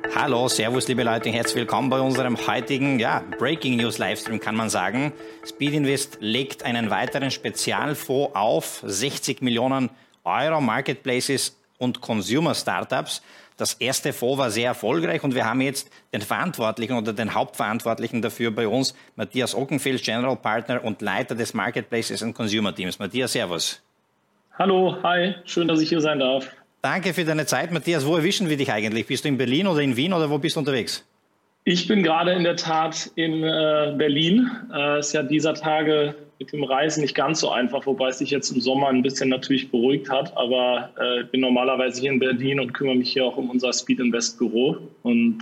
Hallo, servus liebe Leute, herzlich willkommen bei unserem heutigen Breaking News Livestream, kann man sagen. Speedinvest legt einen weiteren Spezialfonds auf, 60 Millionen Euro, Marketplaces und Consumer Startups. Das erste Fonds war sehr erfolgreich und wir haben jetzt den Verantwortlichen oder den Hauptverantwortlichen dafür bei uns, Matthias Ockenfeld, General Partner und Leiter des Marketplaces und Consumer Teams. Matthias, servus. Hallo, hi, schön, dass ich hier sein darf. Danke für deine Zeit, Matthias. Wo erwischen wir dich eigentlich? Bist du in Berlin oder in Wien oder wo bist du unterwegs? Ich bin gerade in der Tat in Berlin. Ist ja dieser Tage mit dem Reisen nicht ganz so einfach, wobei es sich jetzt im Sommer ein bisschen natürlich beruhigt hat. Aber ich bin normalerweise hier in Berlin und kümmere mich hier auch um unser Speedinvest Büro. Und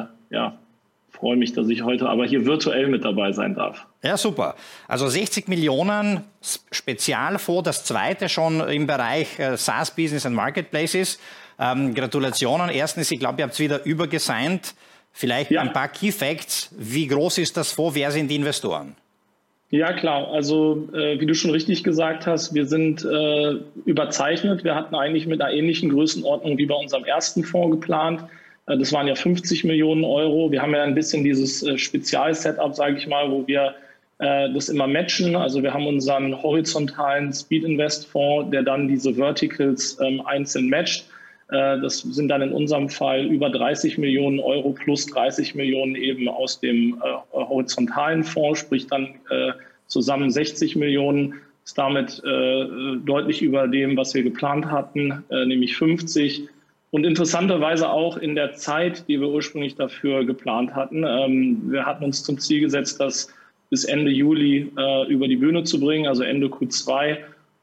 freue mich, dass ich heute aber hier virtuell mit dabei sein darf. Ja, super. Also 60 Millionen Spezialfonds, das zweite schon im Bereich SaaS Business and Marketplaces. Gratulationen. Erstens, ich glaube, ihr habt es wieder übergesigned. Vielleicht ein paar Key Facts. Wie groß ist das Fonds? Wer sind die Investoren? Ja, klar. Also wie du schon richtig gesagt hast, wir sind überzeichnet. Wir hatten eigentlich mit einer ähnlichen Größenordnung wie bei unserem ersten Fonds geplant. Das waren ja 50 Millionen Euro. Wir haben ja ein bisschen dieses Spezial-Setup, sage ich mal, wo wir das immer matchen. Also wir haben unseren horizontalen Speed-Invest-Fonds, der dann diese Verticals einzeln matcht. Das sind dann in unserem Fall über 30 Millionen Euro plus 30 Millionen eben aus dem horizontalen Fonds, sprich dann zusammen 60 Millionen. Ist damit deutlich über dem, was wir geplant hatten, nämlich 50. Und interessanterweise auch in der Zeit, die wir ursprünglich dafür geplant hatten. Wir hatten uns zum Ziel gesetzt, das bis Ende Juli über die Bühne zu bringen, also Ende Q2.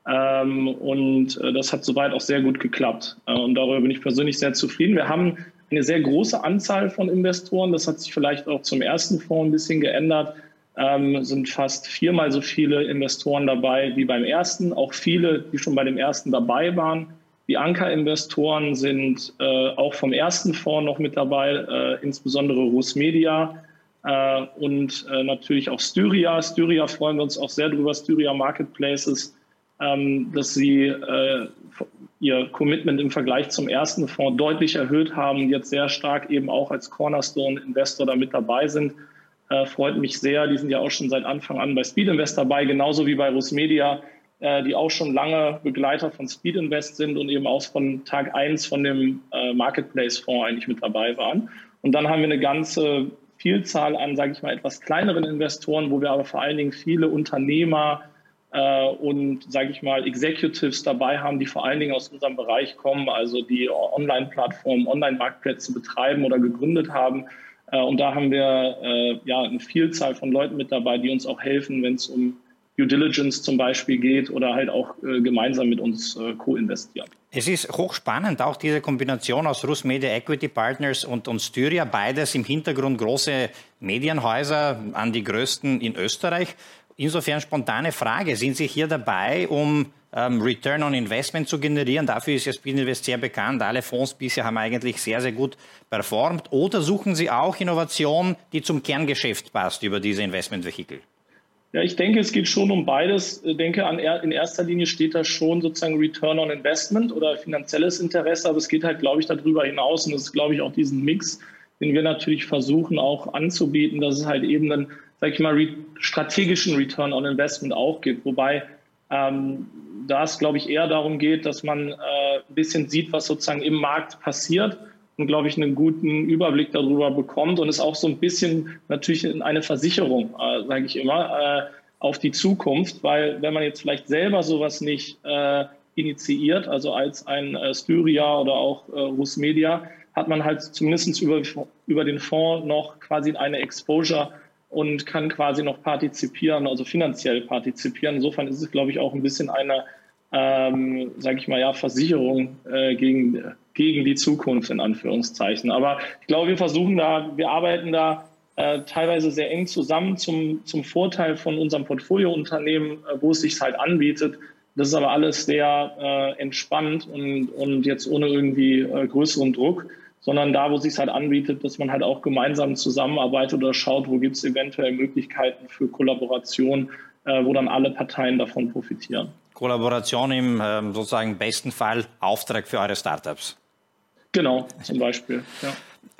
Und das hat soweit auch sehr gut geklappt. Und darüber bin ich persönlich sehr zufrieden. Wir haben eine sehr große Anzahl von Investoren. Das hat sich vielleicht auch zum ersten Fonds ein bisschen geändert. Sind fast 4-mal so viele Investoren dabei wie beim ersten. Auch viele, die schon bei dem ersten dabei waren. Die Anker-Investoren sind auch vom ersten Fonds noch mit dabei, insbesondere RusMedia und natürlich auch Styria. Styria freuen wir uns auch sehr drüber, Styria Marketplaces, dass sie ihr Commitment im Vergleich zum ersten Fonds deutlich erhöht haben und jetzt sehr stark eben auch als Cornerstone-Investor da mit dabei sind. Freut mich sehr. Die sind ja auch schon seit Anfang an bei Speedinvest dabei, genauso wie bei RusMedia, die auch schon lange Begleiter von Speedinvest sind und eben auch von Tag 1 von dem Marketplace-Fonds eigentlich mit dabei waren. Und dann haben wir eine ganze Vielzahl an, sage ich mal, etwas kleineren Investoren, wo wir aber vor allen Dingen viele Unternehmer und, sage ich mal, Executives dabei haben, die vor allen Dingen aus unserem Bereich kommen, also die Online-Plattformen, Online-Marktplätze betreiben oder gegründet haben. Und da haben wir eine Vielzahl von Leuten mit dabei, die uns auch helfen, wenn es um Due Diligence zum Beispiel geht oder halt auch gemeinsam mit uns co-investieren. Es ist hochspannend, auch diese Kombination aus RusMedia Equity Partners und Styria, beides im Hintergrund große Medienhäuser, an die größten in Österreich. Insofern spontane Frage, sind Sie hier dabei, um Return on Investment zu generieren? Dafür ist ja Speedinvest sehr bekannt. Alle Fonds bisher haben eigentlich sehr, sehr gut performt. Oder suchen Sie auch Innovation, die zum Kerngeschäft passt über diese Investmentvehikel? Ja, ich denke, es geht schon um beides. Ich denke, in erster Linie steht da schon sozusagen Return on Investment oder finanzielles Interesse, aber es geht halt, glaube ich, darüber hinaus und das ist, glaube ich, auch diesen Mix, den wir natürlich versuchen auch anzubieten, dass es halt eben einen, sag ich mal, strategischen Return on Investment auch gibt, wobei da es, glaube ich, eher darum geht, dass man ein bisschen sieht, was sozusagen im Markt passiert und, glaube ich, einen guten Überblick darüber bekommt und ist auch so ein bisschen natürlich eine Versicherung, sage ich immer, auf die Zukunft, weil wenn man jetzt vielleicht selber sowas nicht initiiert, also als ein Styria oder auch RusMedia, hat man halt zumindest über den Fonds noch quasi eine Exposure und kann quasi noch partizipieren, also finanziell partizipieren. Insofern ist es, glaube ich, auch ein bisschen eine, sage ich mal, ja, Versicherung gegen die Zukunft in Anführungszeichen. Aber ich glaube, wir arbeiten da teilweise sehr eng zusammen zum Vorteil von unserem Portfoliounternehmen, wo es sich halt anbietet. Das ist aber alles sehr entspannt und jetzt ohne irgendwie größeren Druck, sondern da, wo es sich halt anbietet, dass man halt auch gemeinsam zusammenarbeitet oder schaut, wo gibt es eventuell Möglichkeiten für Kollaboration, wo dann alle Parteien davon profitieren. Kollaboration im sozusagen besten Fall Auftrag für eure Startups. Genau, zum Beispiel. Ja.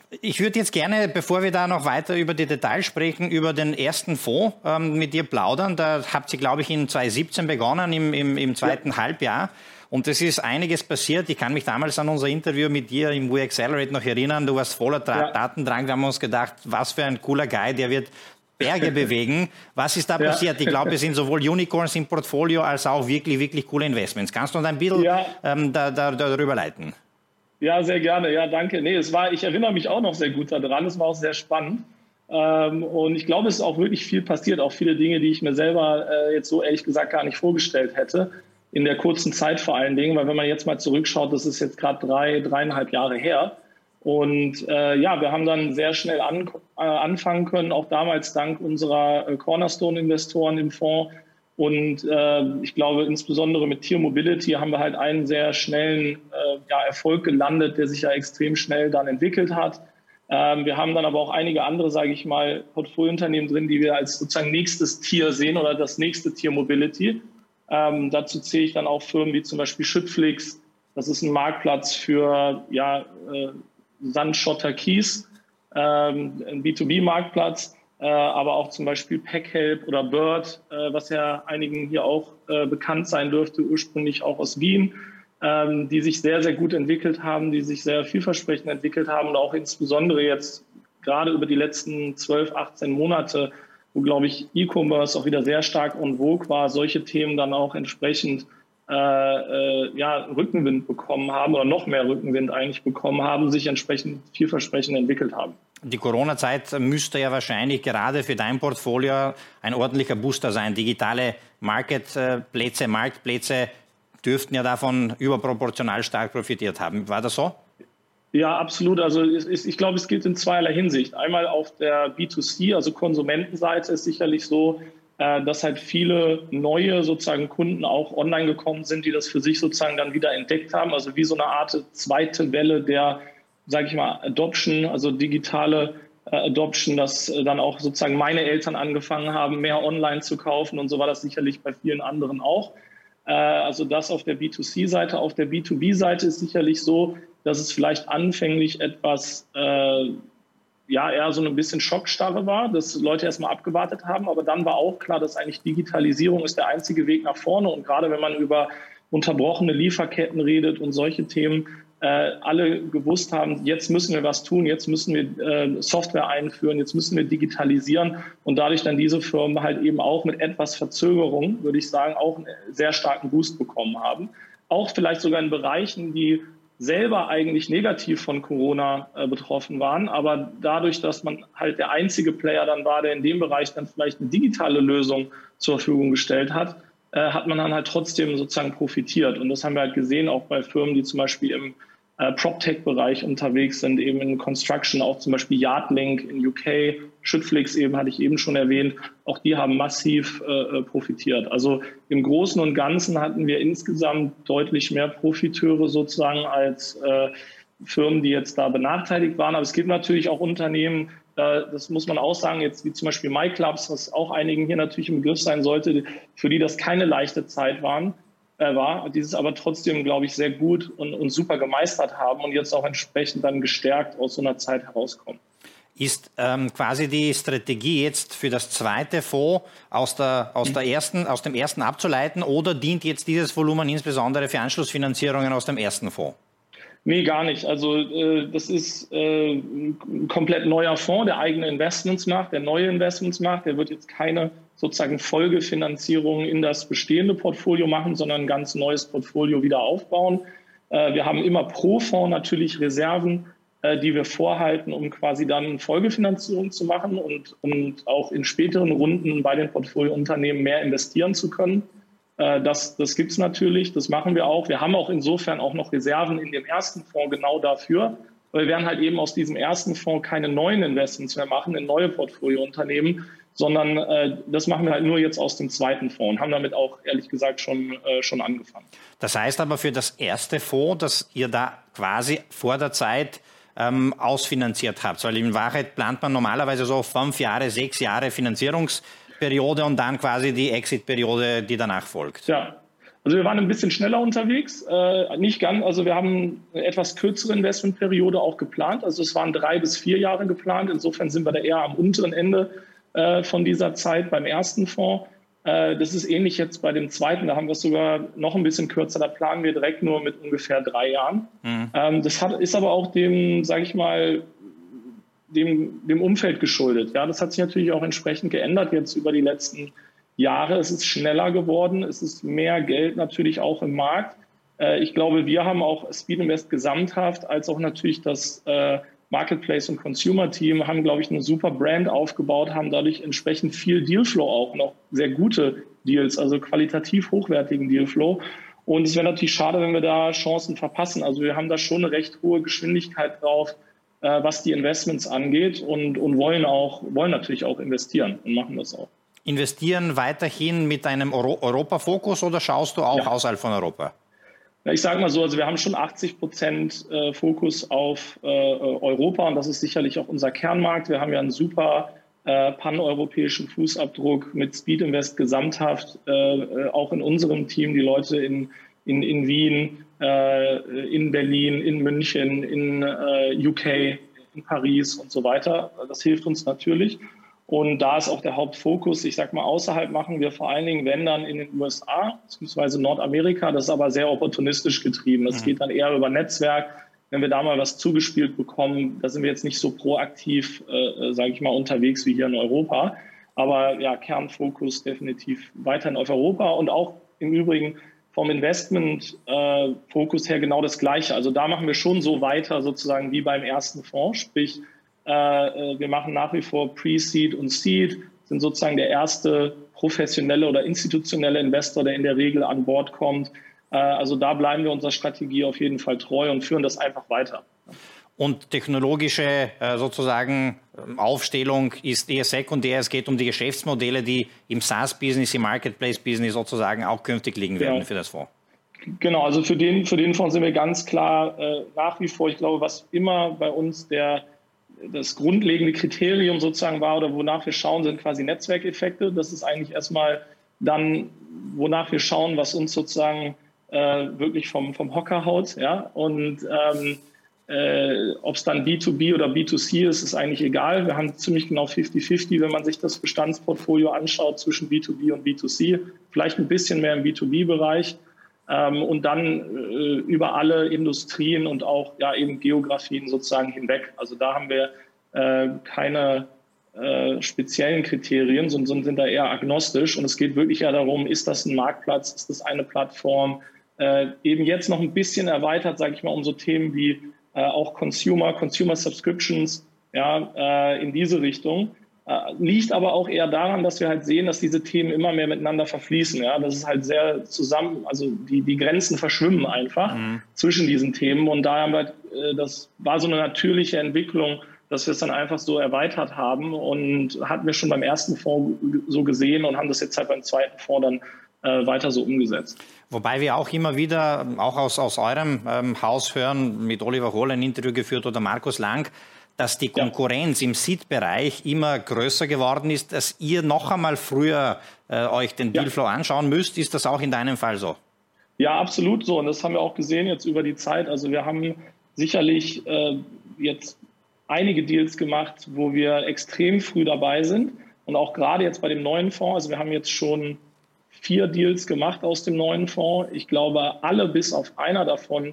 Ich würde jetzt gerne, bevor wir da noch weiter über die Details sprechen, über den ersten Fonds mit dir plaudern. Da habt ihr, glaube ich, in 2017 begonnen, im zweiten Halbjahr. Und es ist einiges passiert. Ich kann mich damals an unser Interview mit dir im We Accelerate noch erinnern. Du warst voller Datendrang. Wir haben uns gedacht, was für ein cooler Guy, der wird Berge bewegen. Was ist da passiert? Ich glaube, es sind sowohl Unicorns im Portfolio als auch wirklich, wirklich coole Investments. Kannst du uns ein bisschen darüber leiten? Ja, sehr gerne. Ja, danke. Nee, ich erinnere mich auch noch sehr gut daran. Es war auch sehr spannend. Und ich glaube, es ist auch wirklich viel passiert. Auch viele Dinge, die ich mir selber jetzt so ehrlich gesagt gar nicht vorgestellt hätte. In der kurzen Zeit vor allen Dingen. Weil wenn man jetzt mal zurückschaut, das ist jetzt gerade 3,5 Jahre her. Und wir haben dann sehr schnell anfangen können, auch damals dank unserer Cornerstone-Investoren im Fonds. Und ich glaube, insbesondere mit Tier Mobility haben wir halt einen sehr schnellen Erfolg gelandet, der sich ja extrem schnell dann entwickelt hat. Wir haben dann aber auch einige andere, sage ich mal, Portfoliounternehmen drin, die wir als sozusagen nächstes Tier sehen oder das nächste Tier Mobility. Dazu zähle ich dann auch Firmen wie zum Beispiel Schüttflix. Das ist ein Marktplatz für Sand, Schotter, Kies, ein B2B-Marktplatz. Aber auch zum Beispiel Packhelp oder Bird, was ja einigen hier auch bekannt sein dürfte, ursprünglich auch aus Wien, die sich sehr, sehr gut entwickelt haben, die sich sehr vielversprechend entwickelt haben und auch insbesondere jetzt gerade über die letzten 12, 18 Monate, wo, glaube ich, E-Commerce auch wieder sehr stark en vogue war, solche Themen dann auch entsprechend Rückenwind bekommen haben oder noch mehr Rückenwind eigentlich bekommen haben, sich entsprechend vielversprechend entwickelt haben. Die Corona-Zeit müsste ja wahrscheinlich gerade für dein Portfolio ein ordentlicher Booster sein. Digitale Marktplätze dürften ja davon überproportional stark profitiert haben. War das so? Ja, absolut. Also ich glaube, es gilt in zweierlei Hinsicht. Einmal auf der B2C, also Konsumentenseite, ist sicherlich so, dass halt viele neue sozusagen Kunden auch online gekommen sind, die das für sich sozusagen dann wieder entdeckt haben. Also wie so eine Art zweite Welle der, sage ich mal, Adoption, also digitale Adoption, dass dann auch sozusagen meine Eltern angefangen haben, mehr online zu kaufen. Und so war das sicherlich bei vielen anderen auch. Also das auf der B2C-Seite. Auf der B2B-Seite ist sicherlich so, dass es vielleicht anfänglich etwas eher so ein bisschen Schockstarre war, dass Leute erstmal abgewartet haben. Aber dann war auch klar, dass eigentlich Digitalisierung ist der einzige Weg nach vorne. Und gerade wenn man über unterbrochene Lieferketten redet und solche Themen, alle gewusst haben, jetzt müssen wir was tun, jetzt müssen wir Software einführen, jetzt müssen wir digitalisieren und dadurch dann diese Firmen halt eben auch mit etwas Verzögerung, würde ich sagen, auch einen sehr starken Boost bekommen haben. Auch vielleicht sogar in Bereichen, die selber eigentlich negativ von Corona betroffen waren, aber dadurch, dass man halt der einzige Player dann war, der in dem Bereich dann vielleicht eine digitale Lösung zur Verfügung gestellt hat, hat man dann halt trotzdem sozusagen profitiert. Und das haben wir halt gesehen, auch bei Firmen, die zum Beispiel im PropTech-Bereich unterwegs sind, eben in Construction, auch zum Beispiel Yardlink in UK, Schüttflix eben, hatte ich eben schon erwähnt, auch die haben massiv profitiert. Also im Großen und Ganzen hatten wir insgesamt deutlich mehr Profiteure sozusagen als Firmen, die jetzt da benachteiligt waren. Aber es gibt natürlich auch Unternehmen, das muss man auch sagen, jetzt wie zum Beispiel MyClubs, was auch einigen hier natürlich im Begriff sein sollte, für die das keine leichte Zeit war, die es aber trotzdem, glaube ich, sehr gut und super gemeistert haben und jetzt auch entsprechend dann gestärkt aus so einer Zeit herauskommen. Ist quasi die Strategie jetzt für das zweite Fonds aus dem ersten abzuleiten oder dient jetzt dieses Volumen insbesondere für Anschlussfinanzierungen aus dem ersten Fonds? Nee, gar nicht. Also das ist ein komplett neuer Fonds, der eigene Investments macht, der neue Investments macht. Der wird jetzt keine sozusagen Folgefinanzierung in das bestehende Portfolio machen, sondern ein ganz neues Portfolio wieder aufbauen. Wir haben immer pro Fonds natürlich Reserven, die wir vorhalten, um quasi dann Folgefinanzierung zu machen und auch in späteren Runden bei den Portfoliounternehmen mehr investieren zu können. Das gibt es natürlich, das machen wir auch. Wir haben auch insofern auch noch Reserven in dem ersten Fonds genau dafür. Weil wir werden halt eben aus diesem ersten Fonds keine neuen Investments mehr machen in neue Portfoliounternehmen, sondern das machen wir halt nur jetzt aus dem zweiten Fonds und haben damit auch ehrlich gesagt schon angefangen. Das heißt aber für das erste Fonds, dass ihr da quasi vor der Zeit ausfinanziert habt, weil in Wahrheit plant man normalerweise so 5 Jahre, 6 Jahre Finanzierungsperiode und dann quasi die Exit-Periode, die danach folgt. Ja, Also wir waren ein bisschen schneller unterwegs, nicht ganz, also wir haben eine etwas kürzere Investmentperiode auch geplant, also es waren 3 bis 4 Jahre geplant, insofern sind wir da eher am unteren Ende von dieser Zeit beim ersten Fonds. Das ist ähnlich jetzt bei dem zweiten, da haben wir es sogar noch ein bisschen kürzer, da planen wir direkt nur mit ungefähr 3 Jahren. Das ist aber auch dem, sage ich mal, dem Umfeld geschuldet. Ja, das hat sich natürlich auch entsprechend geändert jetzt über die letzten Jahre. Es ist schneller geworden, es ist mehr Geld natürlich auch im Markt. Ich glaube, wir haben auch Speed Invest gesamthaft, als auch natürlich das Marketplace- und Consumer-Team haben, glaube ich, eine super Brand aufgebaut, haben dadurch entsprechend viel Dealflow auch, noch sehr gute Deals, also qualitativ hochwertigen Dealflow. Und es wäre natürlich schade, wenn wir da Chancen verpassen. Also wir haben da schon eine recht hohe Geschwindigkeit drauf, was die Investments angeht und wollen natürlich auch investieren und machen das auch. Investieren weiterhin mit einem Europa-Fokus oder schaust du auch außerhalb von Europa? Ja, ich sage mal so, also wir haben schon 80% Fokus auf Europa und das ist sicherlich auch unser Kernmarkt. Wir haben ja einen super paneuropäischen Fußabdruck mit Speed Invest gesamthaft, auch in unserem Team, die Leute in Wien, in Berlin, in München, in UK, in Paris und so weiter. Das hilft uns natürlich. Und da ist auch der Hauptfokus. Ich sag mal, außerhalb machen wir vor allen Dingen, wenn dann in den USA, beziehungsweise Nordamerika. Das ist aber sehr opportunistisch getrieben. Das geht dann eher über Netzwerk. Wenn wir da mal was zugespielt bekommen, da sind wir jetzt nicht so proaktiv, sage ich mal, unterwegs wie hier in Europa. Aber ja, Kernfokus definitiv weiterhin auf Europa und auch im Übrigen vom Investment-Fokus her genau das Gleiche. Also da machen wir schon so weiter sozusagen wie beim ersten Fonds, sprich wir machen nach wie vor Pre-Seed und Seed, sind sozusagen der erste professionelle oder institutionelle Investor, der in der Regel an Bord kommt. Also da bleiben wir unserer Strategie auf jeden Fall treu und führen das einfach weiter. Und technologische sozusagen Aufstellung ist eher sekundär. Es geht um die Geschäftsmodelle, die im SaaS-Business, im Marketplace-Business sozusagen auch künftig liegen werden für das Fonds. Genau, also für den Fonds sind wir ganz klar nach wie vor, ich glaube, was immer bei uns das grundlegende Kriterium sozusagen war oder wonach wir schauen, sind quasi Netzwerkeffekte. Das ist eigentlich erstmal dann, wonach wir schauen, was uns sozusagen wirklich vom Hocker haut. Ja? Und ob es dann B2B oder B2C ist, ist eigentlich egal. Wir haben ziemlich genau 50-50, wenn man sich das Bestandsportfolio anschaut zwischen B2B und B2C. Vielleicht ein bisschen mehr im B2B-Bereich. Und dann über alle Industrien und auch ja, eben Geografien sozusagen hinweg. Also da haben wir keine speziellen Kriterien, sondern sind da eher agnostisch. Und es geht wirklich eher darum, ist das ein Marktplatz, ist das eine Plattform? Eben jetzt noch ein bisschen erweitert, sage ich mal, um so Themen wie auch Consumer Subscriptions, ja, in diese Richtung. Liegt aber auch eher daran, dass wir halt sehen, dass diese Themen immer mehr miteinander verfließen. Ja? Das ist halt sehr zusammen, also die Grenzen verschwimmen einfach zwischen diesen Themen. Und da haben wir, das war so eine natürliche Entwicklung, dass wir es dann einfach so erweitert haben und hatten wir schon beim ersten Fonds so gesehen und haben das jetzt halt beim zweiten Fonds dann weiter so umgesetzt. Wobei wir auch immer wieder, auch aus eurem Haus hören, mit Oliver Hohl ein Interview geführt oder Markus Lang, dass die Konkurrenz im Seed-Bereich immer größer geworden ist, dass ihr noch einmal früher euch den Dealflow anschauen müsst. Ist das auch in deinem Fall so? Ja, absolut so. Und das haben wir auch gesehen jetzt über die Zeit. Also wir haben sicherlich jetzt einige Deals gemacht, wo wir extrem früh dabei sind. Und auch gerade jetzt bei dem neuen Fonds, also wir haben jetzt schon 4 Deals gemacht aus dem neuen Fonds. Ich glaube, alle bis auf einer davon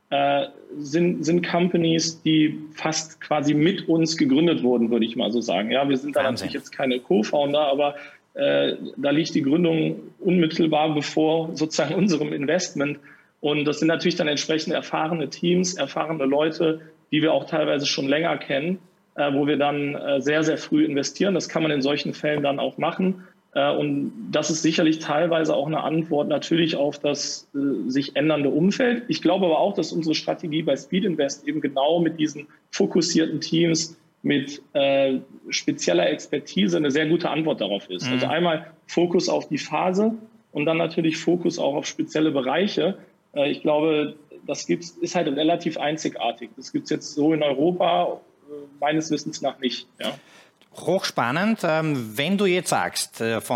sind Companies, die fast quasi mit uns gegründet wurden, würde ich mal so sagen. Ja, wir sind da natürlich jetzt keine Co-Founder, aber da liegt die Gründung unmittelbar bevor sozusagen unserem Investment. Und das sind natürlich dann entsprechend erfahrene Teams, erfahrene Leute, die wir auch teilweise schon länger kennen, wo wir dann sehr, sehr früh investieren. Das kann man in solchen Fällen dann auch machen. Und das ist sicherlich teilweise auch eine Antwort natürlich auf das sich ändernde Umfeld. Ich glaube aber auch, dass unsere Strategie bei Speed Invest eben genau mit diesen fokussierten Teams, mit spezieller Expertise eine sehr gute Antwort darauf ist. Also einmal Fokus auf die Phase und dann natürlich Fokus auch auf spezielle Bereiche. Ich glaube, ist halt relativ einzigartig. Das gibt es jetzt so in Europa meines Wissens nach nicht. Ja. Hochspannend. Wenn du jetzt sagst, von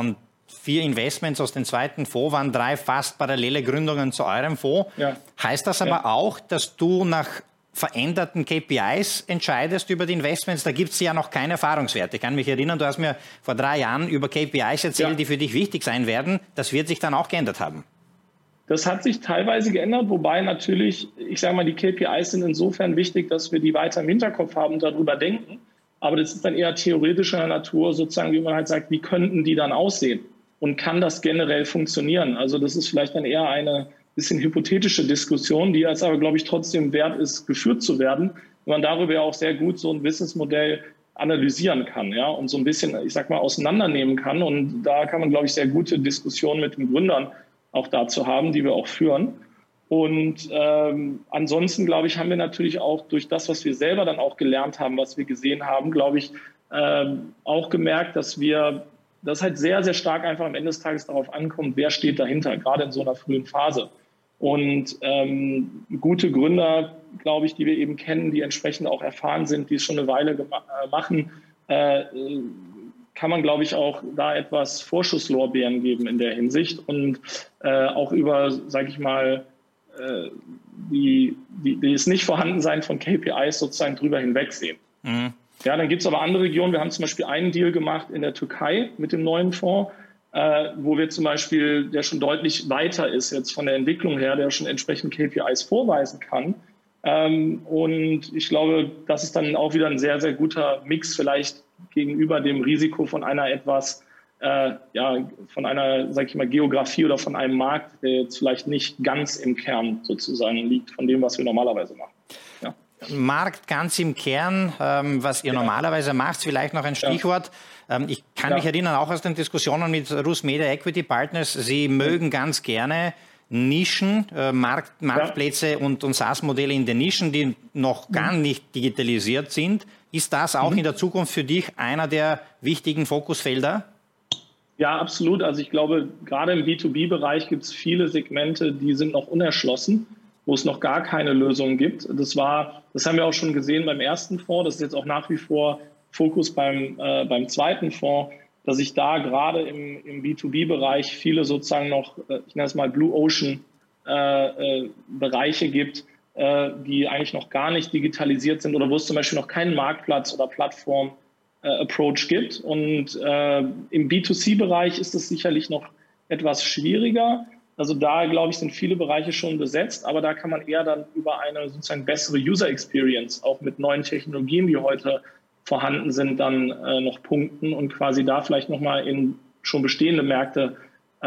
4 Investments aus dem zweiten Fonds waren 3 fast parallele Gründungen zu eurem Fonds. Ja. Heißt das aber auch, dass du nach veränderten KPIs entscheidest über die Investments? Da gibt es ja noch keine Erfahrungswerte. Ich kann mich erinnern, du hast mir vor 3 Jahren über KPIs erzählt, die für dich wichtig sein werden. Das wird sich dann auch geändert haben. Das hat sich teilweise geändert, wobei natürlich, ich sage mal, die KPIs sind insofern wichtig, dass wir die weiter im Hinterkopf haben und darüber denken. Aber das ist dann eher theoretischer Natur, sozusagen, wie man halt sagt, wie könnten die dann aussehen? Und kann das generell funktionieren? Also das ist vielleicht dann eher eine bisschen hypothetische Diskussion, die jetzt aber, glaube ich, trotzdem wert ist, geführt zu werden, weil man darüber ja auch sehr gut so ein Businessmodell analysieren kann, ja, und so ein bisschen, ich sag mal, auseinandernehmen kann. Und da kann man, glaube ich, sehr gute Diskussionen mit den Gründern auch dazu haben, die wir auch führen. Und ansonsten, glaube ich, haben wir natürlich auch durch das, was wir selber dann auch gelernt haben, was wir gesehen haben, glaube ich, auch gemerkt, dass das halt sehr, sehr stark einfach am Ende des Tages darauf ankommt, wer steht dahinter, gerade in so einer frühen Phase. Und gute Gründer, glaube ich, die wir eben kennen, die entsprechend auch erfahren sind, die es schon eine Weile machen, kann man, glaube ich, auch da etwas Vorschusslorbeeren geben in der Hinsicht und auch über, sage ich mal, das Nicht-Vorhandensein von KPIs sozusagen drüber hinwegsehen. Mhm. Ja, dann gibt es aber andere Regionen. Wir haben zum Beispiel einen Deal gemacht in der Türkei mit dem neuen Fonds, wo wir zum Beispiel, der schon deutlich weiter ist jetzt von der Entwicklung her, der schon entsprechend KPIs vorweisen kann. Und ich glaube, das ist dann auch wieder ein sehr, sehr guter Mix vielleicht gegenüber dem Risiko von einer etwas, von einer, sag ich mal, Geografie oder von einem Markt, der jetzt vielleicht nicht ganz im Kern sozusagen liegt von dem, was wir normalerweise machen. Ja. Markt ganz im Kern, was ihr normalerweise macht, vielleicht noch ein Stichwort. Ich kann mich erinnern, auch aus den Diskussionen mit RusMedia Equity Partners, Sie mögen ganz gerne Nischen, Marktplätze und SaaS-Modelle in den Nischen, die noch gar nicht digitalisiert sind. Ist das auch in der Zukunft für dich einer der wichtigen Fokusfelder? Ja, absolut. Also ich glaube, gerade im B2B-Bereich gibt es viele Segmente, die sind noch unerschlossen, wo es noch gar keine Lösung gibt. Das haben wir auch schon gesehen beim ersten Fonds. Das ist jetzt auch nach wie vor Fokus beim zweiten Fonds, dass sich da gerade im B2B-Bereich viele sozusagen noch, ich nenne es mal Blue Ocean Bereiche gibt, die eigentlich noch gar nicht digitalisiert sind oder wo es zum Beispiel noch keinen Marktplatz oder Plattform Approach gibt. Und im B2C-Bereich ist es sicherlich noch etwas schwieriger. Also da, glaube ich, sind viele Bereiche schon besetzt, aber da kann man eher dann über eine sozusagen bessere User Experience, auch mit neuen Technologien, die heute vorhanden sind, dann noch punkten und quasi da vielleicht nochmal in schon bestehende Märkte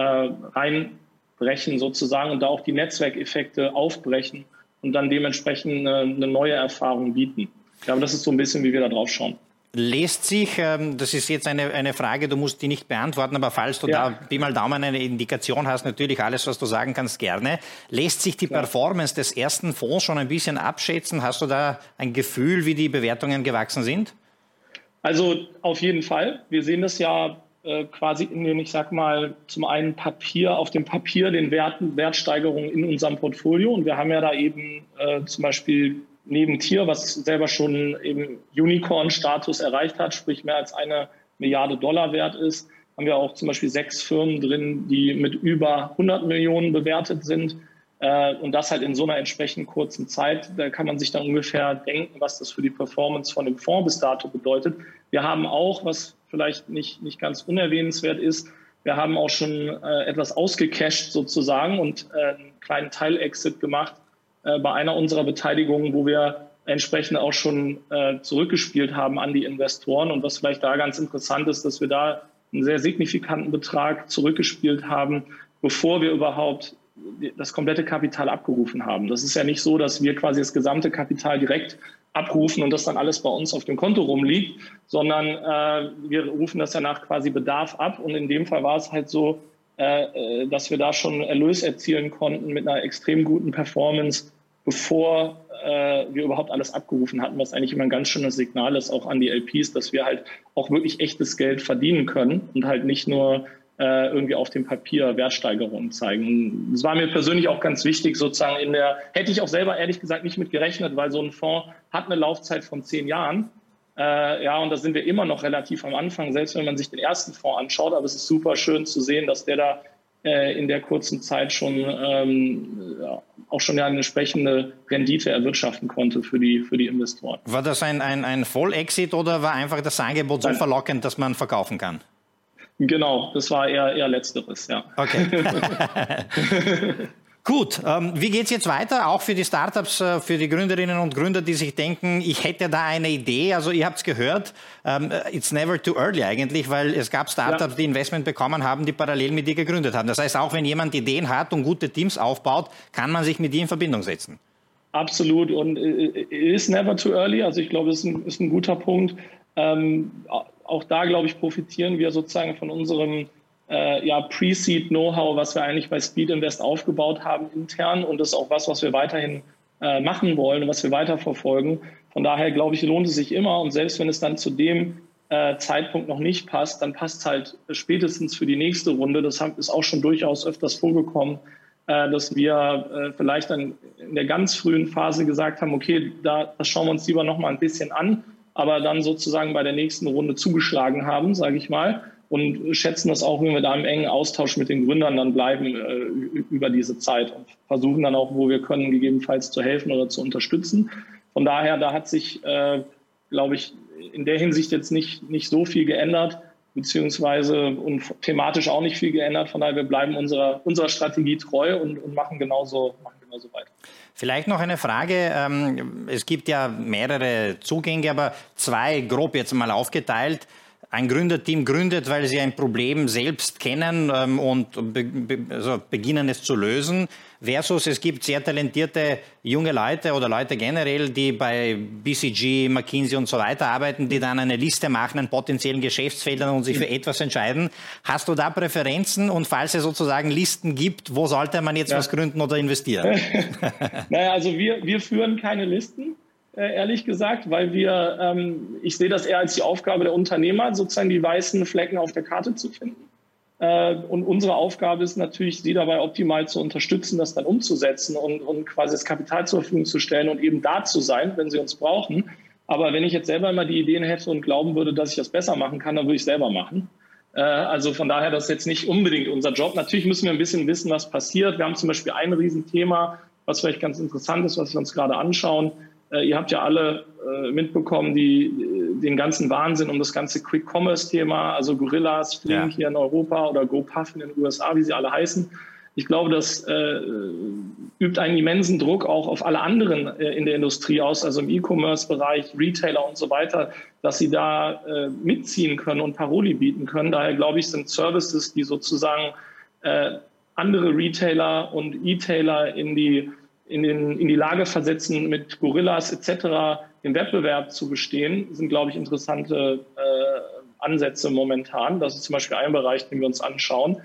reinbrechen sozusagen und da auch die Netzwerkeffekte aufbrechen und dann dementsprechend eine neue Erfahrung bieten. Ich glaube, das ist so ein bisschen, wie wir da drauf schauen. Lässt sich, das ist jetzt eine Frage, du musst die nicht beantworten, aber falls du da Pi mal Daumen eine Indikation hast, natürlich alles, was du sagen kannst, gerne. Lässt sich die Performance des ersten Fonds schon ein bisschen abschätzen? Hast du da ein Gefühl, wie die Bewertungen gewachsen sind? Also auf jeden Fall. Wir sehen das ja quasi in den, ich sag mal, zum einen auf dem Papier den Wertsteigerungen in unserem Portfolio. Und wir haben ja da eben zum Beispiel neben Tier, was selber schon im Unicorn-Status erreicht hat, sprich mehr als $1 Milliarde wert ist, haben wir auch zum Beispiel 6 Firmen drin, die mit über 100 Millionen bewertet sind. Und das halt in so einer entsprechend kurzen Zeit. Da kann man sich dann ungefähr denken, was das für die Performance von dem Fonds bis dato bedeutet. Wir haben auch, was vielleicht nicht ganz unerwähnenswert ist, wir haben auch schon etwas ausgecasht sozusagen und einen kleinen Teil-Exit gemacht bei einer unserer Beteiligungen, wo wir entsprechend auch schon zurückgespielt haben an die Investoren. Und was vielleicht da ganz interessant ist, dass wir da einen sehr signifikanten Betrag zurückgespielt haben, bevor wir überhaupt das komplette Kapital abgerufen haben. Das ist ja nicht so, dass wir quasi das gesamte Kapital direkt abrufen und das dann alles bei uns auf dem Konto rumliegt, sondern wir rufen das ja nach quasi Bedarf ab. Und in dem Fall war es halt so, dass wir da schon Erlös erzielen konnten mit einer extrem guten Performance, bevor wir überhaupt alles abgerufen hatten, was eigentlich immer ein ganz schönes Signal ist, auch an die LPs, dass wir halt auch wirklich echtes Geld verdienen können und halt nicht nur irgendwie auf dem Papier Wertsteigerungen zeigen. Das war mir persönlich auch ganz wichtig, sozusagen hätte ich auch selber ehrlich gesagt nicht mit gerechnet, weil so ein Fonds hat eine Laufzeit von 10 Jahren. Ja, und da sind wir immer noch relativ am Anfang, selbst wenn man sich den ersten Fonds anschaut. Aber es ist super schön zu sehen, dass der da in der kurzen Zeit schon auch schon eine entsprechende Rendite erwirtschaften konnte für die Investoren. War das ein Vollexit oder war einfach das Angebot so verlockend, dass man verkaufen kann? Genau, das war eher Letzteres, ja. Okay. Gut, wie geht's jetzt weiter? Auch für die Startups, für die Gründerinnen und Gründer, die sich denken, ich hätte da eine Idee. Also ihr habt's gehört, it's never too early eigentlich, weil es gab Startups, die Investment bekommen haben, die parallel mit dir gegründet haben. Das heißt, auch wenn jemand Ideen hat und gute Teams aufbaut, kann man sich mit dir in Verbindung setzen. Absolut, und it is never too early. Also ich glaube, das ist ein guter Punkt. Auch da, glaube ich, profitieren wir sozusagen von unserem Pre-Seed-Know-how, was wir eigentlich bei Speed Invest aufgebaut haben intern, und das ist auch was wir weiterhin machen wollen und was wir weiterverfolgen. Von daher, glaube ich, lohnt es sich immer, und selbst wenn es dann zu dem Zeitpunkt noch nicht passt, dann passt es halt spätestens für die nächste Runde. Das ist auch schon durchaus öfters vorgekommen, dass wir vielleicht dann in der ganz frühen Phase gesagt haben, okay, das schauen wir uns lieber noch mal ein bisschen an, aber dann sozusagen bei der nächsten Runde zugeschlagen haben, sage ich mal, und schätzen das auch, wenn wir da im engen Austausch mit den Gründern dann bleiben über diese Zeit und versuchen dann auch, wo wir können, gegebenenfalls zu helfen oder zu unterstützen. Von daher, da hat sich, glaube ich, in der Hinsicht jetzt nicht so viel geändert, beziehungsweise und thematisch auch nicht viel geändert. Von daher, wir bleiben unserer Strategie treu und machen genauso weiter. Vielleicht noch eine Frage. Es gibt ja mehrere Zugänge, aber zwei grob jetzt mal aufgeteilt. Ein Gründerteam gründet, weil sie ein Problem selbst kennen und beginnen es zu lösen. Versus es gibt sehr talentierte junge Leute oder Leute generell, die bei BCG, McKinsey und so weiter arbeiten, die dann eine Liste machen an potenziellen Geschäftsfeldern und sich für etwas entscheiden. Hast du da Präferenzen? Und falls es sozusagen Listen gibt, wo sollte man jetzt was gründen oder investieren? Naja, also wir führen keine Listen. Ehrlich gesagt, weil ich sehe das eher als die Aufgabe der Unternehmer, sozusagen die weißen Flecken auf der Karte zu finden. Und unsere Aufgabe ist natürlich, sie dabei optimal zu unterstützen, das dann umzusetzen und quasi das Kapital zur Verfügung zu stellen und eben da zu sein, wenn sie uns brauchen. Aber wenn ich jetzt selber immer die Ideen hätte und glauben würde, dass ich das besser machen kann, dann würde ich es selber machen. Also von daher, das ist jetzt nicht unbedingt unser Job. Natürlich müssen wir ein bisschen wissen, was passiert. Wir haben zum Beispiel ein Riesenthema, was vielleicht ganz interessant ist, was wir uns gerade anschauen. Ihr habt ja alle mitbekommen, den ganzen Wahnsinn um das ganze Quick-Commerce-Thema, also Gorillas, Flink hier in Europa oder GoPuff in den USA, wie sie alle heißen. Ich glaube, das übt einen immensen Druck auch auf alle anderen in der Industrie aus, also im E-Commerce-Bereich, Retailer und so weiter, dass sie da mitziehen können und Paroli bieten können. Daher, glaube ich, sind Services, die sozusagen andere Retailer und E-Tailer in die Lage versetzen, mit Gorillas etc. im Wettbewerb zu bestehen, sind, glaube ich, interessante Ansätze momentan. Das ist zum Beispiel ein Bereich, den wir uns anschauen.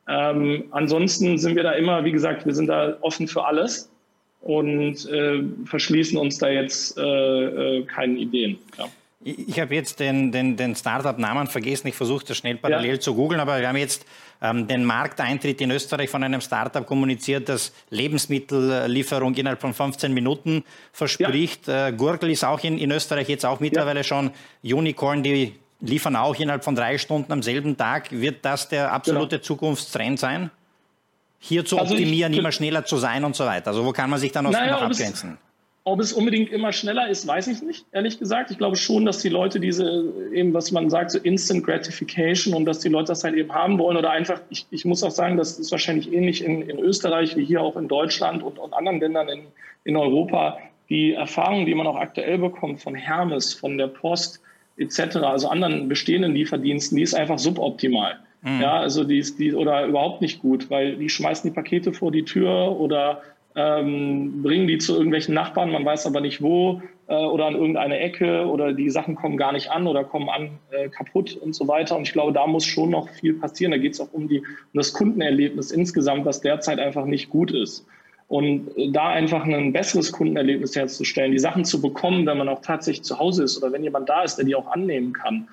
Ansonsten sind wir da immer, wie gesagt, wir sind da offen für alles und verschließen uns da jetzt keinen Ideen. Ja. Ich habe jetzt den Startup-Namen vergessen, ich versuche das schnell parallel zu googeln, aber wir haben jetzt den Markteintritt in Österreich von einem Startup kommuniziert, das Lebensmittellieferung innerhalb von 15 Minuten verspricht. Ja. Gurgel ist auch in Österreich jetzt auch mittlerweile schon Unicorn, die liefern auch innerhalb von 3 Stunden am selben Tag. Wird das der absolute Zukunftstrend sein? Hier zu optimieren, immer schneller zu sein und so weiter. Also wo kann man sich dann noch abgrenzen? Ob es unbedingt immer schneller ist, weiß ich nicht, ehrlich gesagt. Ich glaube schon, dass die Leute eben, was man sagt, so Instant Gratification und dass die Leute das halt eben haben wollen oder einfach, ich muss auch sagen, das ist wahrscheinlich ähnlich in Österreich wie hier auch in Deutschland und anderen Ländern in Europa. Die Erfahrungen, die man auch aktuell bekommt von Hermes, von der Post etc., also anderen bestehenden Lieferdiensten, die ist einfach suboptimal. Ja, also die oder überhaupt nicht gut, weil die schmeißen die Pakete vor die Tür oder bringen die zu irgendwelchen Nachbarn, man weiß aber nicht wo, oder an irgendeine Ecke oder die Sachen kommen gar nicht an oder kommen an kaputt und so weiter. Und ich glaube, da muss schon noch viel passieren. Da geht es auch um das Kundenerlebnis insgesamt, was derzeit einfach nicht gut ist. Und da einfach ein besseres Kundenerlebnis herzustellen, die Sachen zu bekommen, wenn man auch tatsächlich zu Hause ist oder wenn jemand da ist, der die auch annehmen kann,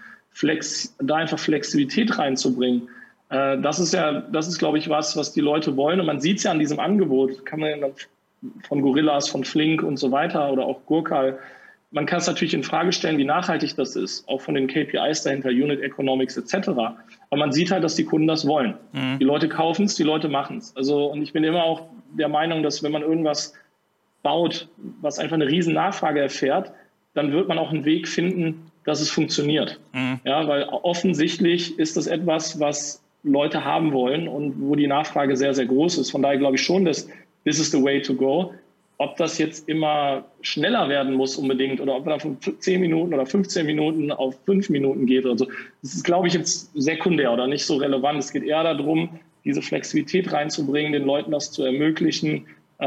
da einfach Flexibilität reinzubringen. Das ist, glaube ich, was die Leute wollen. Und man sieht es ja an diesem Angebot, kann man ja von Gorillas, von Flink und so weiter oder auch Gurkal, man kann es natürlich in Frage stellen, wie nachhaltig das ist, auch von den KPIs dahinter, Unit Economics etc. Aber man sieht halt, dass die Kunden das wollen. Die Leute kaufen es, die Leute machen es. Also, und ich bin immer auch der Meinung, dass wenn man irgendwas baut, was einfach eine riesen Nachfrage erfährt, dann wird man auch einen Weg finden, dass es funktioniert. Ja, weil offensichtlich ist das etwas, was Leute haben wollen und wo die Nachfrage sehr, sehr groß ist. Von daher glaube ich schon, dass this is the way to go. Ob das jetzt immer schneller werden muss unbedingt oder ob man von 10 Minuten oder 15 Minuten auf 5 Minuten geht oder so, das ist, glaube ich, jetzt sekundär oder nicht so relevant. Es geht eher darum, diese Flexibilität reinzubringen, den Leuten das zu ermöglichen.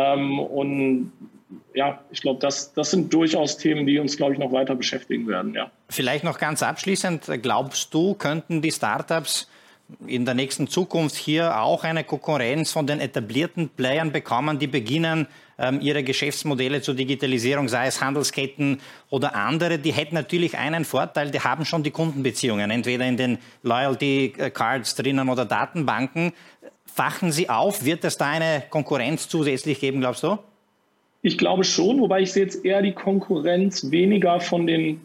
Und ja, ich glaube, das sind durchaus Themen, die uns, glaube ich, noch weiter beschäftigen werden. Ja. Vielleicht noch ganz abschließend, glaubst du, könnten die Startups in der nächsten Zukunft hier auch eine Konkurrenz von den etablierten Playern bekommen, die beginnen, ihre Geschäftsmodelle zur Digitalisierung, sei es Handelsketten oder andere, die hätten natürlich einen Vorteil, die haben schon die Kundenbeziehungen, entweder in den Loyalty Cards drinnen oder Datenbanken. Fachen sie auf? Wird es da eine Konkurrenz zusätzlich geben, glaubst du? Ich glaube schon, wobei ich sehe jetzt eher die Konkurrenz weniger von den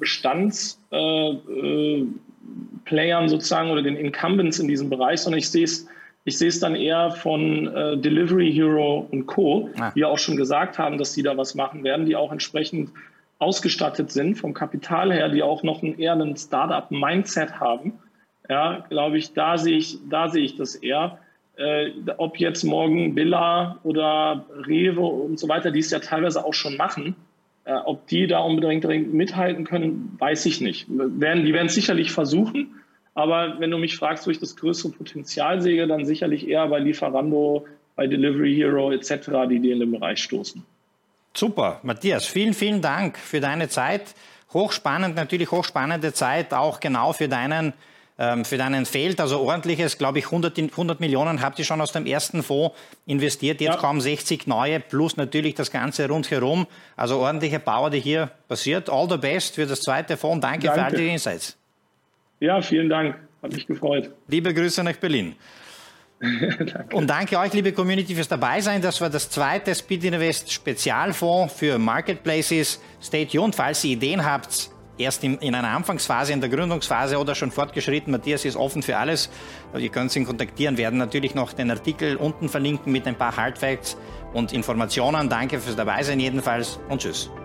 Bestandsplayern sozusagen oder den Incumbents in diesem Bereich, sondern ich sehe es dann eher von Delivery Hero und Co., die ja auch schon gesagt haben, dass sie da was machen werden, die auch entsprechend ausgestattet sind vom Kapital her, die auch noch eher einen Startup-Mindset haben. Ja, glaube ich, da sehe ich das eher. Ob jetzt morgen Billa oder Rewe und so weiter, die es ja teilweise auch schon machen, ob die da unbedingt mithalten können, weiß ich nicht. Die werden es sicherlich versuchen, aber wenn du mich fragst, wo ich das größere Potenzial sehe, dann sicherlich eher bei Lieferando, bei Delivery Hero etc., die in den Bereich stoßen. Super, Matthias, vielen, vielen Dank für deine Zeit. Hochspannend, natürlich hochspannende Zeit, auch genau für deinen Feld, also ordentliches, glaube ich, 100 Millionen habt ihr schon aus dem ersten Fonds investiert, jetzt kaum 60 neue, plus natürlich das Ganze rundherum. Also ordentliche Power, die hier passiert. All the best für das zweite Fonds. Danke für all die Insights. Ja, vielen Dank. Hat mich gefreut. Liebe Grüße nach Berlin. Und danke euch, liebe Community, fürs Dabeisein. Das war das zweite Speed Invest Spezialfonds für Marketplaces. Stay tuned, falls ihr Ideen habt. Erst in einer Anfangsphase, in der Gründungsphase oder schon fortgeschritten. Matthias ist offen für alles. Ihr könnt ihn kontaktieren, werden natürlich noch den Artikel unten verlinken mit ein paar Hardfacts und Informationen. Danke fürs Dabeisein jedenfalls und tschüss.